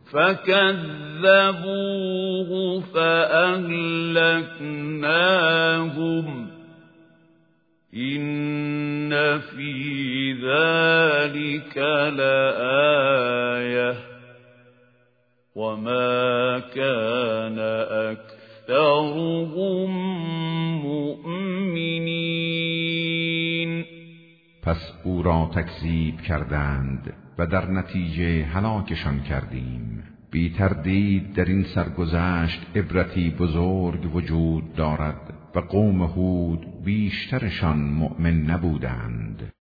فكذبوه فأهلكناهم إن في ذلك لآية وما كان أكثرهم مؤمنین. پس او را تکذیب کردند و در نتیجه هلاکشان کردیم. بی تردید در این سرگذشت عبرتی بزرگ وجود دارد و قوم هود بیشترشان مؤمن نبودند.